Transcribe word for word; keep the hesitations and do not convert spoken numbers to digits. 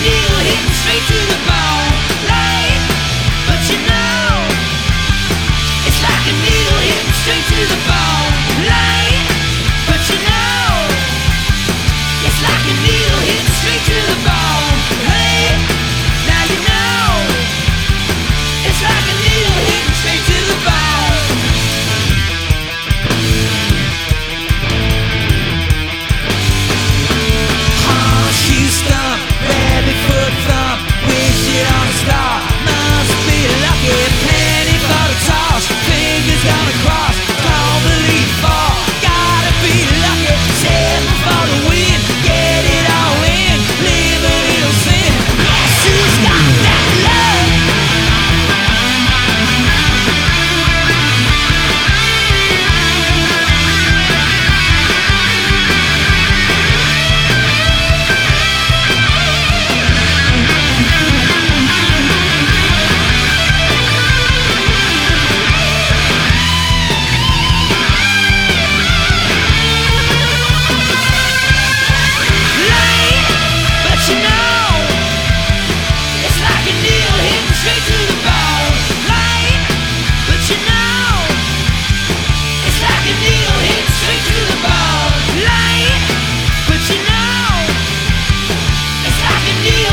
needle hitting straight to the bone. Light, but you know it's like a needle hitting straight to the bone. Light, but you know it's like a needle hitting straight to the bone. Hey, now you know it's like a needle hitting straight to the bone. Stump, rabbit foot thump, wish it on a star. Must be lucky, penny for the toss. Fingers gonna cross, don't believe fall. Gotta be lucky, seven for the win. Get it all in, live a little sin. Yes, who's got that love? Needle